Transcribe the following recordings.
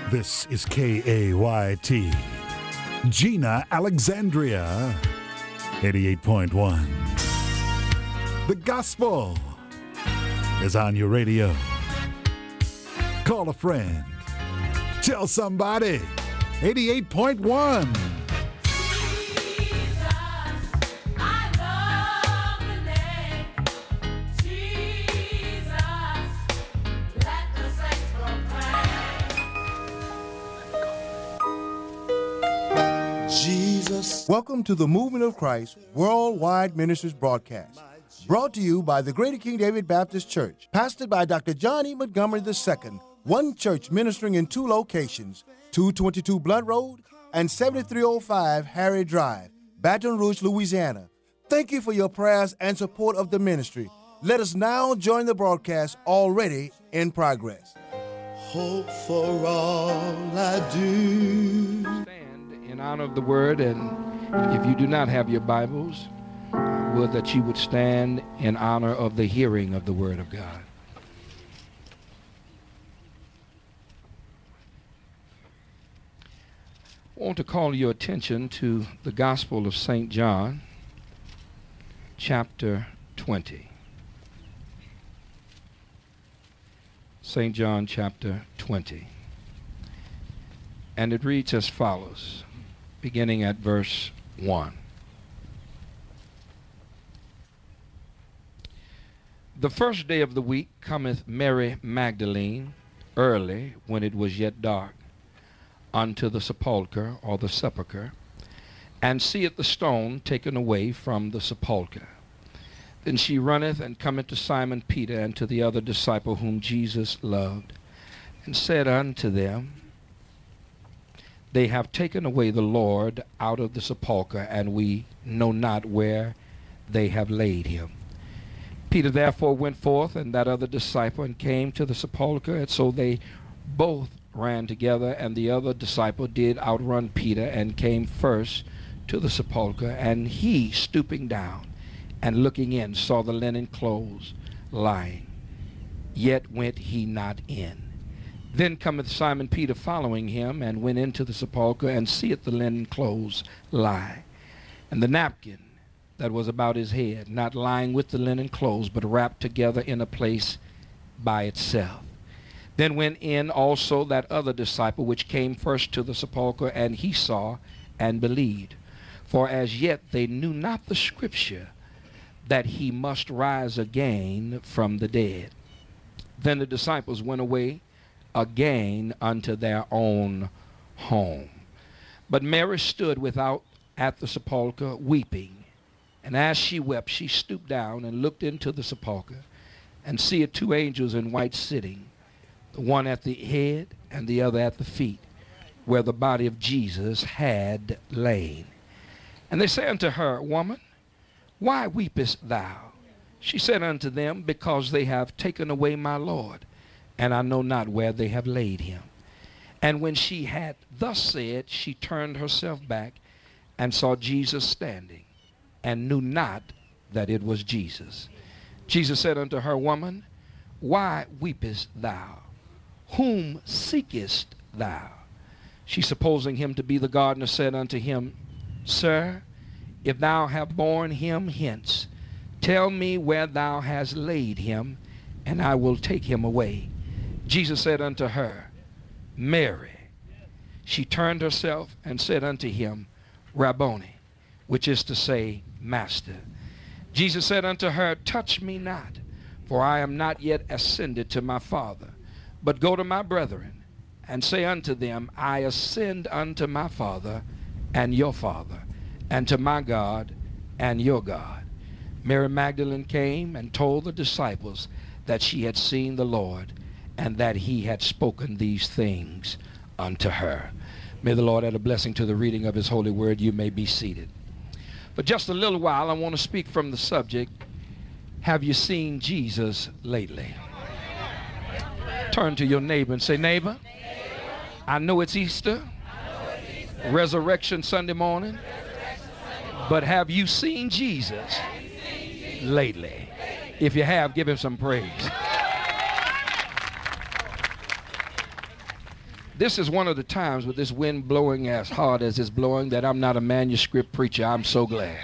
This is KAYT. Gina Alexandria, 88.1. The gospel is on your radio. Call a friend. Tell somebody. 88.1. Welcome to the Movement of Christ Worldwide Ministries broadcast, brought to you by the Greater King David Baptist Church, pastored by Dr. John E. Montgomery II, one church ministering in two locations, 222 Blunt Road and 7305 Harry Drive, Baton Rouge, Louisiana. Thank you for your prayers and support of the ministry. Let us now join the broadcast already in progress. Hope for all I do. Stand in honor of the word, and if you do not have your Bibles, I would that you would stand in honor of the hearing of the word of God. I want to call your attention to the Gospel of St. John, chapter 20. St. John, chapter 20. And it reads as follows, beginning at verse 1. The first day of the week cometh Mary Magdalene early, when it was yet dark, unto the sepulchre, or the sepulchre, and seeth the stone taken away from the sepulchre. Then she runneth and cometh to Simon Peter and to the other disciple whom Jesus loved, and said unto them, They have taken away the Lord out of the sepulchre, and we know not where they have laid him. Peter therefore went forth, and that other disciple, and came to the sepulchre, and so they both ran together, and the other disciple did outrun Peter, and came first to the sepulchre, and he, stooping down and looking in, saw the linen clothes lying, yet went he not in. Then cometh Simon Peter following him, and went into the sepulchre, and seeth the linen clothes lie, and the napkin that was about his head, not lying with the linen clothes, but wrapped together in a place by itself. Then went in also that other disciple which came first to the sepulchre, and he saw and believed. For as yet they knew not the scripture, that he must rise again from the dead. Then the disciples went away again unto their own home. But Mary stood without at the sepulchre weeping. And as she wept, she stooped down and looked into the sepulchre, and seeth two angels in white sitting, the one at the head and the other at the feet, where the body of Jesus had lain. And they say unto her, Woman, why weepest thou? She said unto them, Because they have taken away my Lord, and I know not where they have laid him. And when she had thus said, she turned herself back, and saw Jesus standing, and knew not that it was Jesus. Jesus said unto her, Woman, why weepest thou? Whom seekest thou? She, supposing him to be the gardener, said unto him, Sir, if thou have borne him hence, tell me where thou hast laid him, and I will take him away. Jesus said unto her, Mary. She turned herself and said unto him, Rabboni, which is to say, Master. Jesus said unto her, Touch me not, for I am not yet ascended to my Father, but go to my brethren, and say unto them, I ascend unto my Father and your Father, and to my God and your God. Mary Magdalene came and told the disciples that she had seen the Lord, and that he had spoken these things unto her. May the Lord add a blessing to the reading of his holy word. You may be seated. For just a little while, I want to speak from the subject, have you seen Jesus lately? Turn to your neighbor and say, Neighbor, I know it's Easter, Resurrection Sunday morning, but have you seen Jesus lately? If you have, give him some praise. This is one of the times with this wind blowing as hard as it's blowing that I'm not a manuscript preacher. I'm so glad.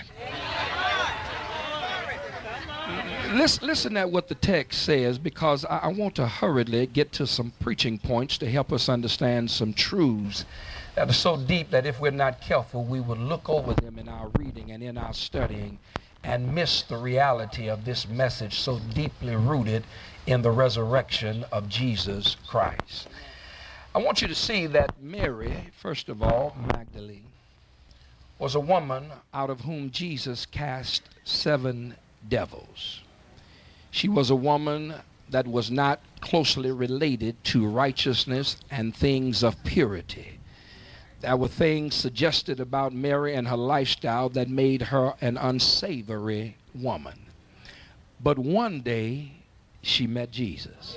Listen at what the text says, because I want to hurriedly get to some preaching points to help us understand some truths that are so deep that if we're not careful, we will look over them in our reading and in our studying and miss the reality of this message so deeply rooted in the resurrection of Jesus Christ. I want you to see that Mary, first of all, Magdalene, was a woman out of whom Jesus cast 7 devils. She was a woman that was not closely related to righteousness and things of purity. There were things suggested about Mary and her lifestyle that made her an unsavory woman. But one day, she met Jesus.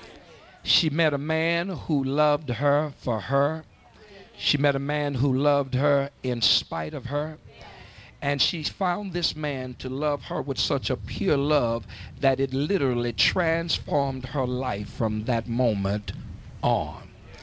She met a man who loved her for her. She met a man who loved her in spite of her. And she found this man to love her with such a pure love that it literally transformed her life from that moment on.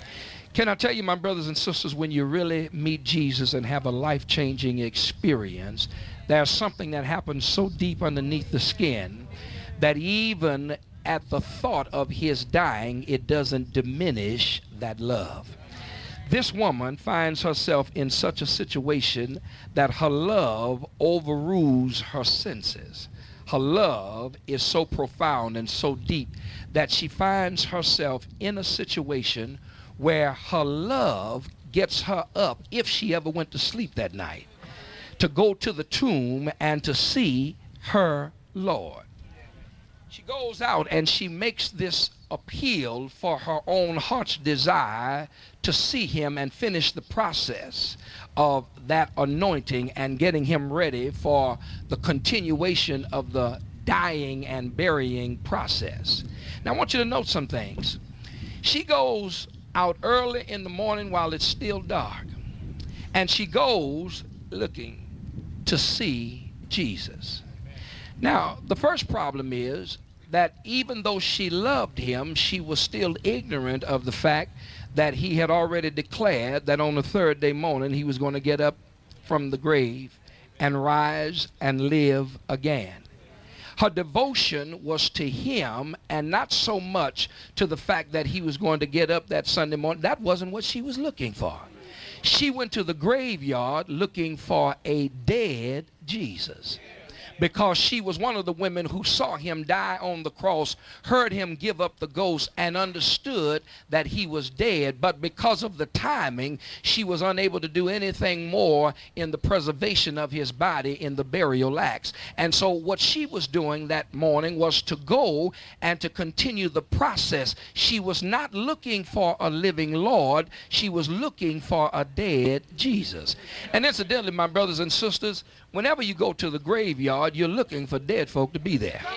Can I tell you, my brothers and sisters, when you really meet Jesus and have a life-changing experience, there's something that happens so deep underneath the skin that even at the thought of his dying, it doesn't diminish that love. This woman finds herself in such a situation that her love overrules her senses. Her love is so profound and so deep that she finds herself in a situation where her love gets her up, if she ever went to sleep that night, to go to the tomb and to see her Lord. She goes out and she makes this appeal for her own heart's desire to see him and finish the process of that anointing and getting him ready for the continuation of the dying and burying process. Now I want you to note some things. She goes out early in the morning while it's still dark, and she goes looking to see Jesus. Now the first problem is that even though she loved him, she was still ignorant of the fact that he had already declared that on the 3rd day morning he was going to get up from the grave and rise and live again. Her devotion was to him and not so much to the fact that he was going to get up that Sunday morning. That wasn't what she was looking for. She went to the graveyard looking for a dead Jesus, because she was one of the women who saw him die on the cross, heard him give up the ghost, and understood that he was dead. But because of the timing, she was unable to do anything more in the preservation of his body in the burial acts. And so what she was doing that morning was to go and to continue the process. She was not looking for a living Lord. She was looking for a dead Jesus. And incidentally, my brothers and sisters, whenever you go to the graveyard, you're looking for dead folk to be there.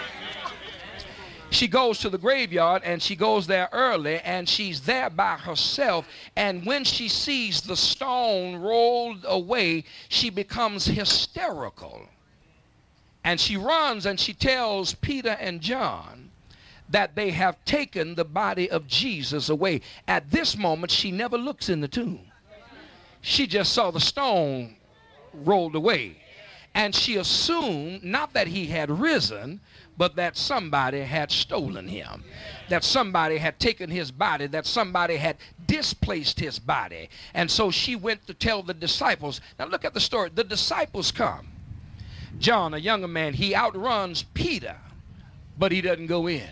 She goes to the graveyard and she goes there early, and she's there by herself. And when she sees the stone rolled away, she becomes hysterical. And she runs and she tells Peter and John that they have taken the body of Jesus away. At this moment, she never looks in the tomb. She just saw the stone rolled away. And she assumed not that he had risen, but that somebody had stolen him, that somebody had taken his body, that somebody had displaced his body. And so she went to tell the disciples. Now look at the story. The disciples come. John, a younger man, he outruns Peter, but he doesn't go in.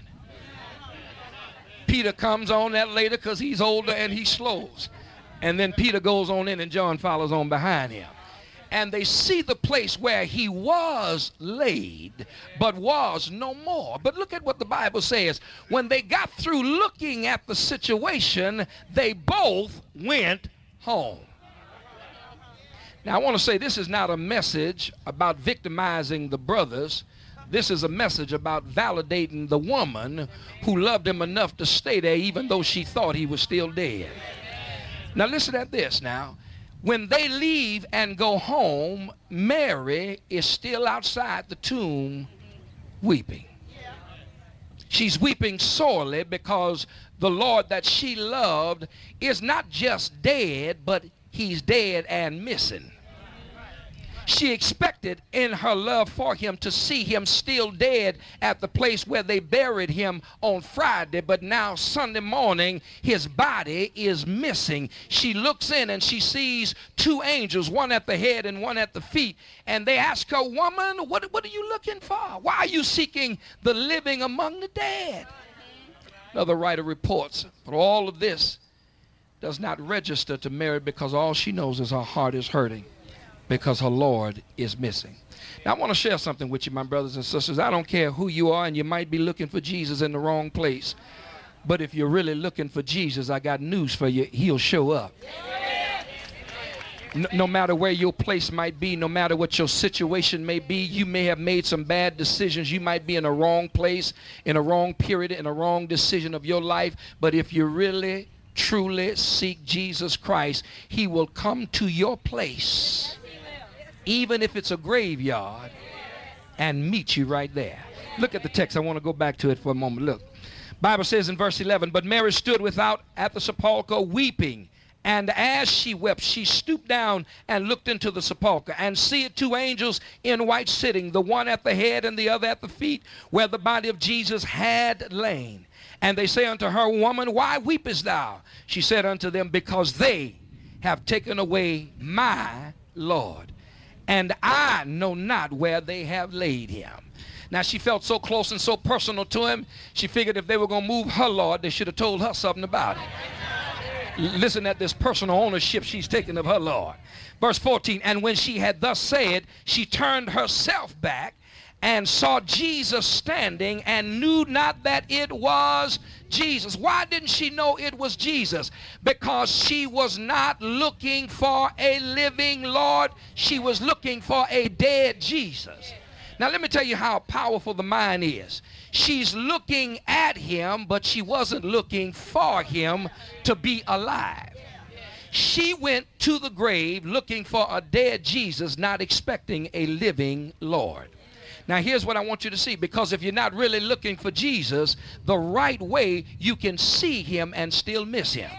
Peter comes on that later because he's older and he slows. And then Peter goes on in and John follows on behind him. And they see the place where he was laid, but was no more. But look at what the Bible says. When they got through looking at the situation, they both went home. Now, I want to say this is not a message about victimizing the brothers. This is a message about validating the woman who loved him enough to stay there even though she thought he was still dead. Now, listen at this now. When they leave and go home, Mary is still outside the tomb weeping. She's weeping sorely because the Lord that she loved is not just dead, but he's dead and missing. She expected in her love for him to see him still dead at the place where they buried him on Friday, but now Sunday morning his body is missing. She looks in and she sees two angels, one at the head and one at the feet, and they ask her, "Woman, what are you looking for? Why are you seeking the living among the dead?" Another writer reports, but all of this does not register to Mary because all she knows is her heart is hurting because her Lord is missing. Now I want to share something with you, my brothers and sisters. I don't care who you are, and you might be looking for Jesus in the wrong place, but if you're really looking for Jesus, I got news for you. He'll show up. No matter where your place might be, no matter what your situation may be, you may have made some bad decisions. You might be in a wrong place, in a wrong period, in a wrong decision of your life. But if you really, truly seek Jesus Christ, he will come to your place, even if it's a graveyard, and meet you right there. Look at the text. I want to go back to it for a moment. Look. Bible says in verse 11, "But Mary stood without at the sepulchre weeping. And as she wept, she stooped down and looked into the sepulchre, and seeth two angels in white sitting, the one at the head and the other at the feet, where the body of Jesus had lain. And they say unto her, Woman, why weepest thou? She said unto them, Because they have taken away my Lord, and I know not where they have laid him." Now she felt so close and so personal to him, she figured if they were going to move her Lord, they should have told her something about it. Listen at this personal ownership she's taken of her Lord. Verse 14, "And when she had thus said, she turned herself back and saw Jesus standing, and knew not that it was Jesus." Why didn't she know it was Jesus? Because she was not looking for a living Lord. She was looking for a dead Jesus. Now let me tell you how powerful the mind is. She's looking at him, but she wasn't looking for him to be alive. She went to the grave looking for a dead Jesus, not expecting a living Lord. Now here's what I want you to see, because if you're not really looking for Jesus the right way, you can see him and still miss him.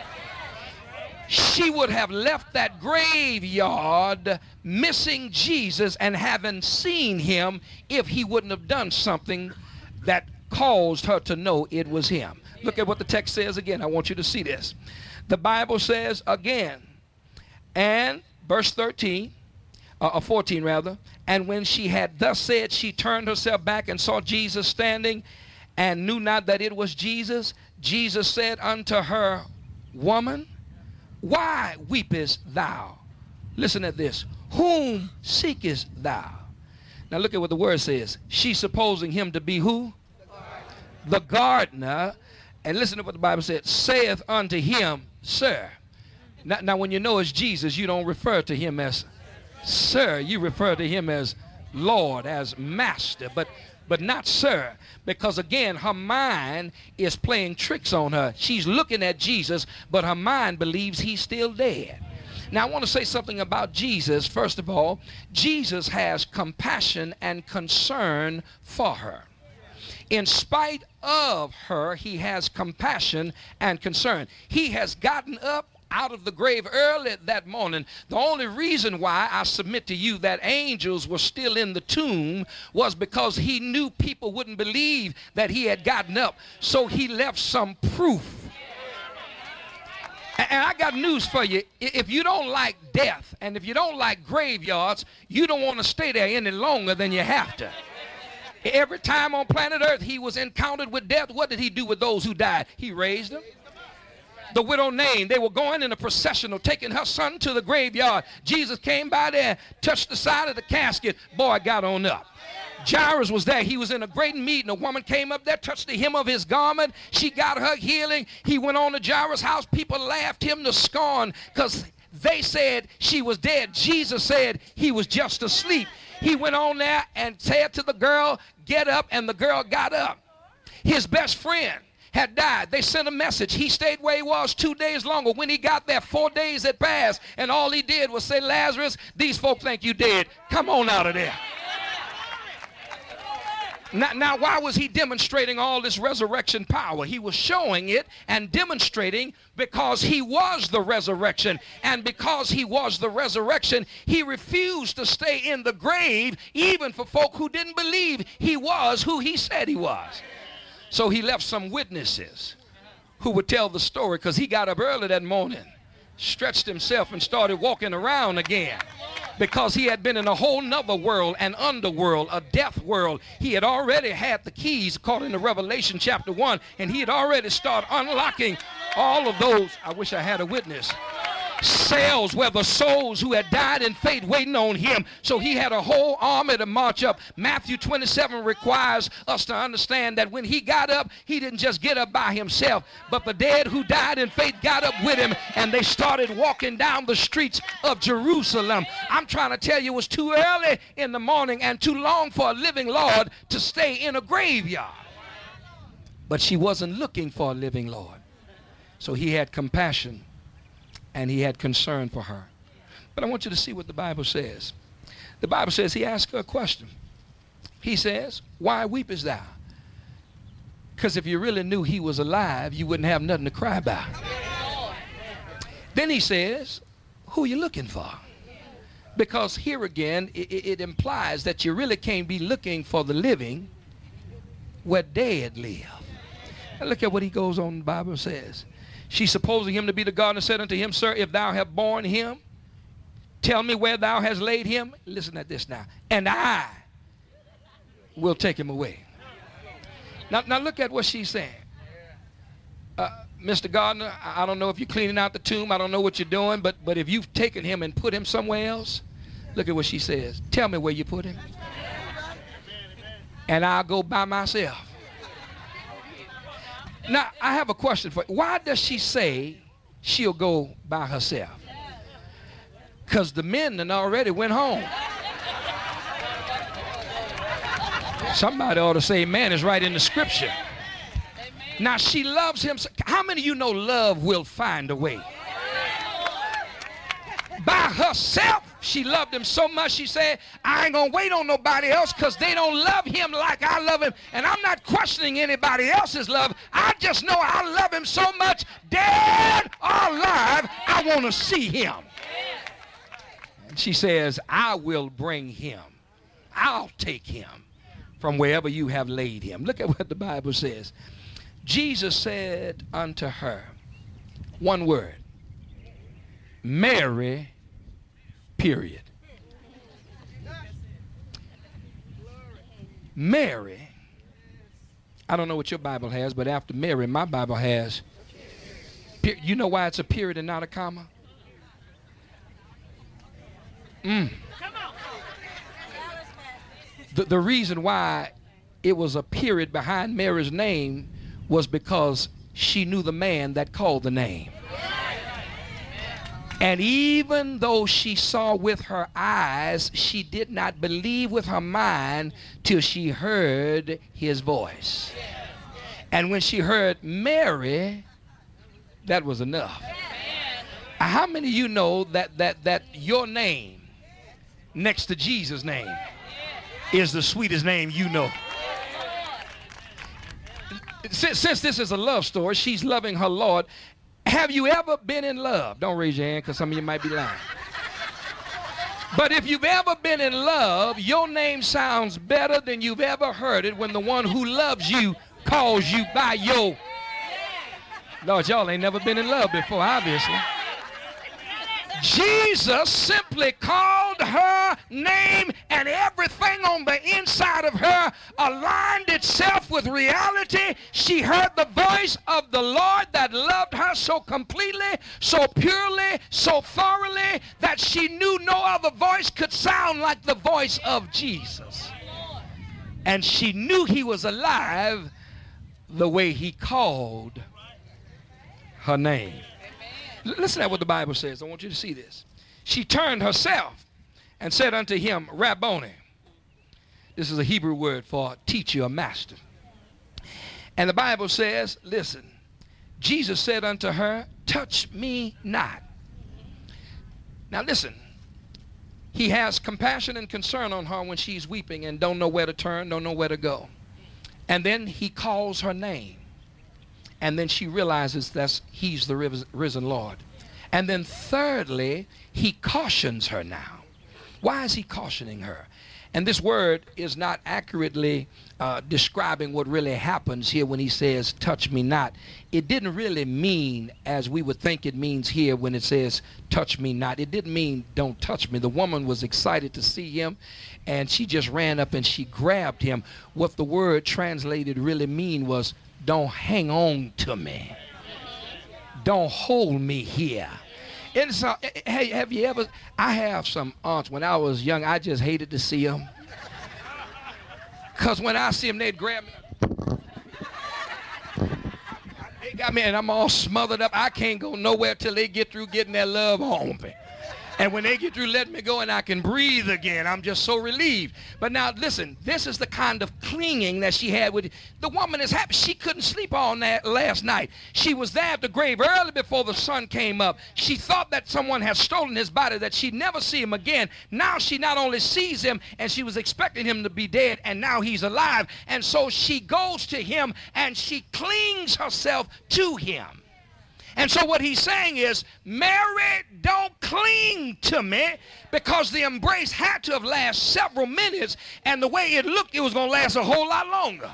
She would have left that graveyard missing Jesus and haven't seen him if he wouldn't have done something that caused her to know it was him. Look at what the text says again. I want you to see this. The Bible says again, and verse 14 rather, "And when she had thus said, she turned herself back and saw Jesus standing, and knew not that it was Jesus. Jesus said unto her, Woman, why weepest thou?" Listen at this. "Whom seekest thou?" Now look at what the word says. She's supposing him to be who? The gardener. And listen to what the Bible said. "Saith unto him, Sir." Now when you know it's Jesus, you don't refer to him as Sir. You refer to him as Lord, as Master, but not Sir, because again her mind is playing tricks on her. She's looking at Jesus, but her mind believes he's still dead. Now I want to say something about Jesus. First of all, Jesus has compassion and concern for her. In spite of her, he has compassion and concern. He has gotten up out of the grave early that morning. The only reason why I submit to you that angels were still in the tomb was because he knew people wouldn't believe that he had gotten up. So he left some proof. And I got news for you. If you don't like death, and if you don't like graveyards, you don't want to stay there any longer than you have to. Every time on planet Earth he was encountered with death, what did he do with those who died? He raised them. The widow Nain, they were going in a processional, taking her son to the graveyard. Jesus came by there, touched the side of the casket. Boy got on up. Jairus was there. He was in a great meeting. A woman came up there, touched the hem of his garment. She got her healing. He went on to Jairus' house. People laughed him to scorn because they said she was dead. Jesus said he was just asleep. He went on there and said to the girl, "Get up," and the girl got up. His best friend had died. They sent a message. He stayed where he was 2 days longer. When he got there, 4 days had passed, and all he did was say, "Lazarus, these folk think you dead. Come on out of there." Now, why was he demonstrating all this resurrection power? He was showing it and demonstrating because he was the resurrection. And because he was the resurrection, he refused to stay in the grave, even for folk who didn't believe he was who he said he was. So he left some witnesses who would tell the story, because he got up early that morning, stretched himself, and started walking around again. Because he had been in a whole nother world, an underworld, a death world. He had already had the keys, according to Revelation chapter 1, and he had already started unlocking all of those, I wish I had a witness, cells where the souls who had died in faith waiting on him. So he had a whole army to march up. Matthew 27 requires us to understand that when he got up, he didn't just get up by himself, but the dead who died in faith got up with him, and they started walking down the streets of Jerusalem. I'm trying to tell you, it was too early in the morning and too long for a living Lord to stay in a graveyard. But she wasn't looking for a living Lord. So he had compassion and he had concern for her. But I want you to see what the Bible says. The Bible says he asked her a question. He says, why weepest thou? Because if you really knew he was alive, you wouldn't have nothing to cry about. Then he says, who are you looking for? Because here again, it implies that you really can't be looking for the living where dead live. Now look at what he goes on, the Bible says. She, supposing him to be the gardener, said unto him, Sir, if thou have borne him, tell me where thou hast laid him. Listen at this now. And I will take him away. Now look at what she's saying. Mr. Gardener, I don't know if you're cleaning out the tomb. I don't know what you're doing. But if you've taken him and put him somewhere else, look at what she says. Tell me where you put him. And I'll go by myself. Now, I have a question for you. Why does she say she'll go by herself? Because the men done already went home. Somebody ought to say, man, it's right in the scripture. Now, she loves him. How many of you know love will find a way? By herself, she loved him so much, she said, I ain't going to wait on nobody else because they don't love him like I love him. And I'm not questioning anybody else's love. I just know I love him so much, dead or alive, I want to see him. And she says, I will bring him. I'll take him from wherever you have laid him. Look at what the Bible says. Jesus said unto her, one word, Mary, period. Mary, I don't know what your Bible has, but after Mary, my Bible has, you know why it's a period and not a comma? The reason why it was a period behind Mary's name was because she knew the man that called the name. And even though she saw with her eyes, she did not believe with her mind till she heard his voice. And when she heard Mary, that was enough. How many of you know that your name next to Jesus' name is the sweetest name you know? Since this is a love story, she's loving her Lord. Have you ever been in love? Don't raise your hand because some of you might be lying. But if you've ever been in love, your name sounds better than you've ever heard it when the one who loves you calls you by your... Lord, y'all ain't never been in love before, obviously. Jesus simply called her name, and everything on the inside of her aligned itself with reality. She heard the voice of the Lord that loved her so completely, so purely, so thoroughly that she knew no other voice could sound like the voice of Jesus. And she knew he was alive the way he called her name. Listen to what the Bible says. I want you to see this. She turned herself and said unto him, Rabboni. This is a Hebrew word for teacher or master. And the Bible says, listen, Jesus said unto her, touch me not. Now listen, he has compassion and concern on her when she's weeping and don't know where to turn, don't know where to go. And then he calls her name. And then she realizes that he's the risen Lord. And then thirdly, he cautions her now. Why is he cautioning her? And this word is not accurately describing what really happens here when he says, touch me not. It didn't really mean as we would think it means here when it says, touch me not. It didn't mean don't touch me. The woman was excited to see him, and she just ran up and she grabbed him. What the word translated really mean was, don't hang on to me. Don't hold me here. And so, hey, have you ever, I have some aunts, when I was young, I just hated to see them. Because when I see them, they'd grab me. They got me, and I'm all smothered up. I can't go nowhere till they get through getting their love on me. And when they get through letting me go and I can breathe again, I'm just so relieved. But now listen, this is the kind of clinging that she had with the woman is happy. She couldn't sleep all that last night. She was there at the grave early before the sun came up. She thought that someone had stolen his body, that she'd never see him again. Now she not only sees him, and she was expecting him to be dead, and now he's alive. And so she goes to him and she clings herself to him. And so what he's saying is, Mary, don't cling to me, because the embrace had to have lasted several minutes, and the way it looked, it was going to last a whole lot longer.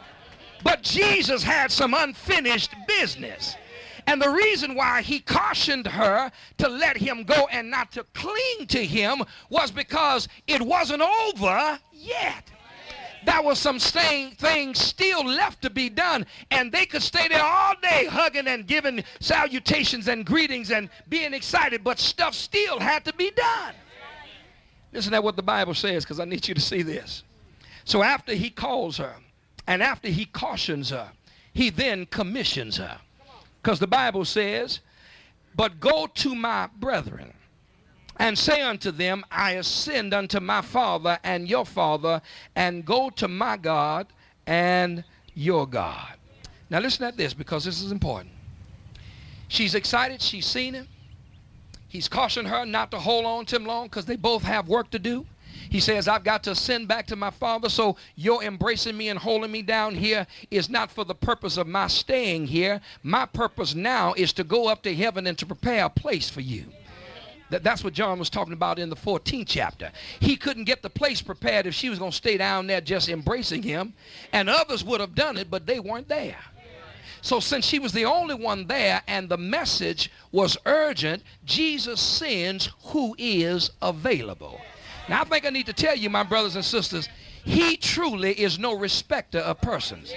But Jesus had some unfinished business. And the reason why he cautioned her to let him go and not to cling to him was because it wasn't over yet. There was some things still left to be done, and they could stay there all day hugging and giving salutations and greetings and being excited, but stuff still had to be done. Listen to what the Bible says, because I need you to see this. So after he calls her and after he cautions her, he then commissions her, because the Bible says, but go to my brethren and say unto them, I ascend unto my Father and your Father, and go to my God and your God. Now listen at this, because this is important. She's excited. She's seen him. He's cautioned her not to hold on to him long, because they both have work to do. He says, I've got to ascend back to my Father, so your embracing me and holding me down here is not for the purpose of my staying here. My purpose now is to go up to heaven and to prepare a place for you. That's what John was talking about in the 14th chapter. He couldn't get the place prepared if she was going to stay down there just embracing him. And others would have done it, but they weren't there. So since she was the only one there and the message was urgent, Jesus sends who is available. Now I think I need to tell you, my brothers and sisters, he truly is no respecter of persons.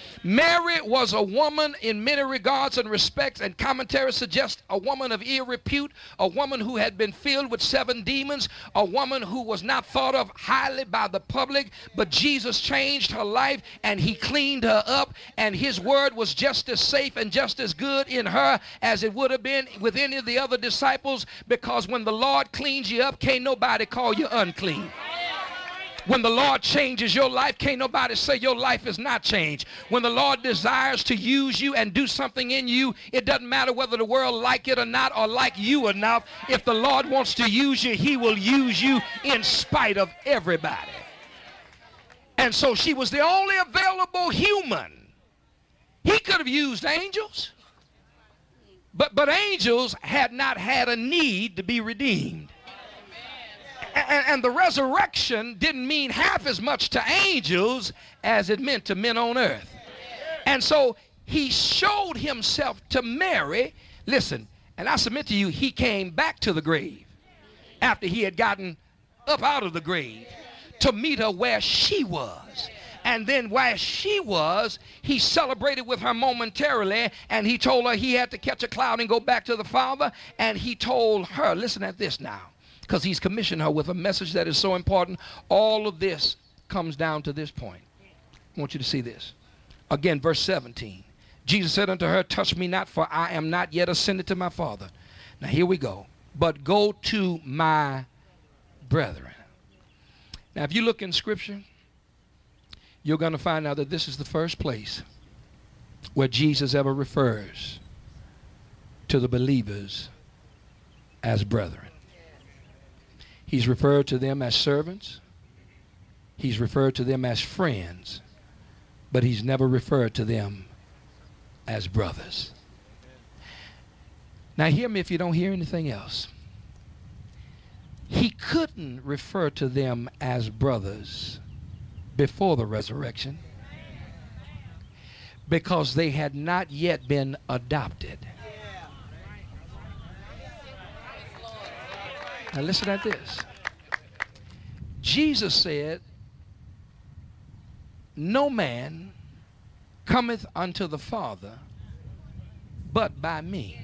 Mary was a woman in many regards and respects, and commentaries suggest a woman of ill repute, a woman who had been filled with 7 demons, a woman who was not thought of highly by the public, but Jesus changed her life and he cleaned her up, and his word was just as safe and just as good in her as it would have been with any of the other disciples, because when the Lord cleans you up, can't nobody call you unclean. When the Lord changes your life, can't nobody say your life is not changed. When the Lord desires to use you and do something in you, it doesn't matter whether the world like it or not, or like you enough. If the Lord wants to use you, he will use you in spite of everybody. And so she was the only available human. He could have used angels, but angels had not had a need to be redeemed. And the resurrection didn't mean half as much to angels as it meant to men on earth. And so he showed himself to Mary. Listen, and I submit to you, he came back to the grave after he had gotten up out of the grave to meet her where she was. And then where she was, he celebrated with her momentarily, and he told her he had to catch a cloud and go back to the Father. And he told her, listen at this now, because he's commissioned her with a message that is so important. All of this comes down to this point. I want you to see this. Again, verse 17. Jesus said unto her, touch me not, for I am not yet ascended to my Father. Now here we go. But go to my brethren. Now if you look in Scripture, you're going to find out that this is the first place where Jesus ever refers to the believers as brethren. He's referred to them as servants. He's referred to them as friends. but he's never referred to them as brothers. Now hear me if you don't hear anything else. He couldn't refer to them as brothers before the resurrection because they had not yet been adopted. Now listen at this. Jesus said, no man cometh unto the Father but by me.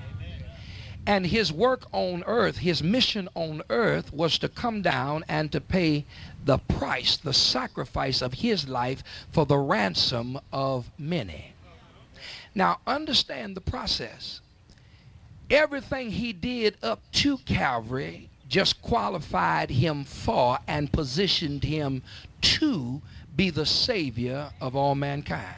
And his work on earth, his mission on earth was to come down and to pay the price, the sacrifice of his life for the ransom of many. Now understand the process. Everything he did up to Calvary just qualified him for and positioned him to be the Savior of all mankind.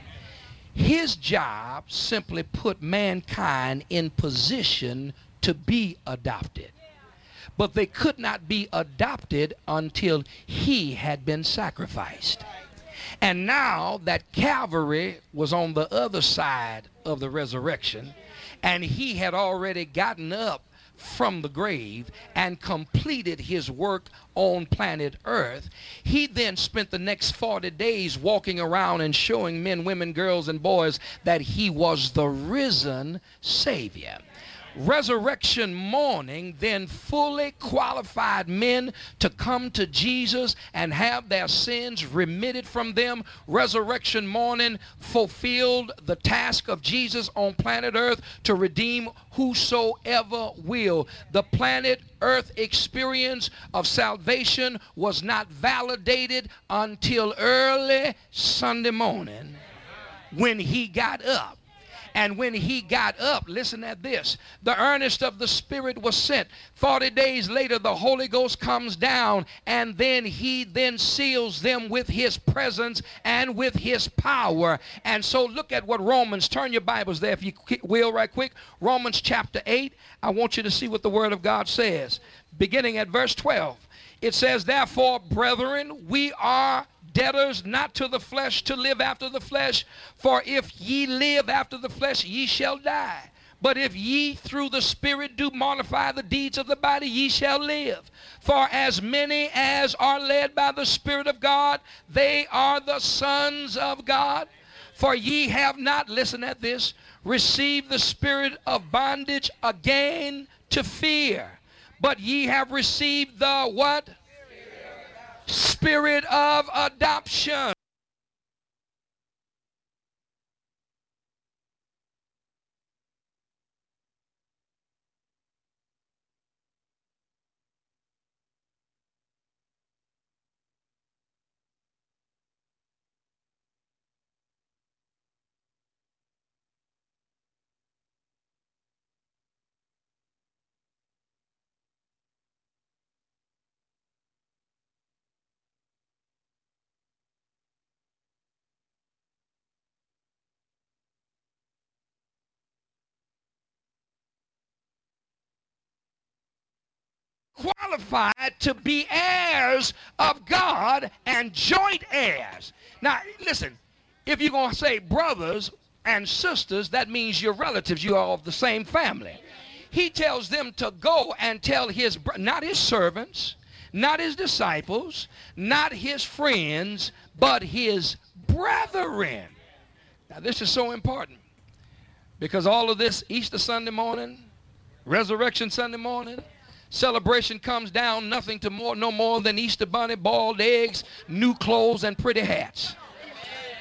His job simply put mankind in position to be adopted. But they could not be adopted until he had been sacrificed. And now that Calvary was on the other side of the resurrection, and he had already gotten up from the grave and completed his work on planet Earth, he then spent the next 40 days walking around and showing men, women, girls, and boys that he was the risen Savior. Resurrection morning then fully qualified men to come to Jesus and have their sins remitted from them. Resurrection morning fulfilled the task of Jesus on planet Earth to redeem whosoever will. The planet Earth experience of salvation was not validated until early Sunday morning when he got up. And when he got up, listen at this, the earnest of the Spirit was sent. 40 days later, the Holy Ghost comes down, and then he then seals them with his presence and with his power. And so look at what Romans, turn your Bibles there if you will right quick. Romans chapter 8, I want you to see what the Word of God says. Beginning at verse 12, it says, therefore, brethren, we are debtors not to the flesh to live after the flesh. For if ye live after the flesh, ye shall die. But if ye through the Spirit do mortify the deeds of the body, ye shall live. For as many as are led by the Spirit of God, they are the sons of God. For ye have not, listen at this, received the spirit of bondage again to fear, but ye have received the what? Spirit of adoption. Qualified to be heirs of God and joint heirs. Now, listen, if you're going to say brothers and sisters, that means you're relatives. You are of the same family. He tells them to go and tell his, not his servants, not his disciples, not his friends, but his brethren. Now, this is so important because all of this Easter Sunday morning, Resurrection Sunday morning, celebration comes down nothing to more, no more than Easter bunny, boiled eggs, new clothes, and pretty hats.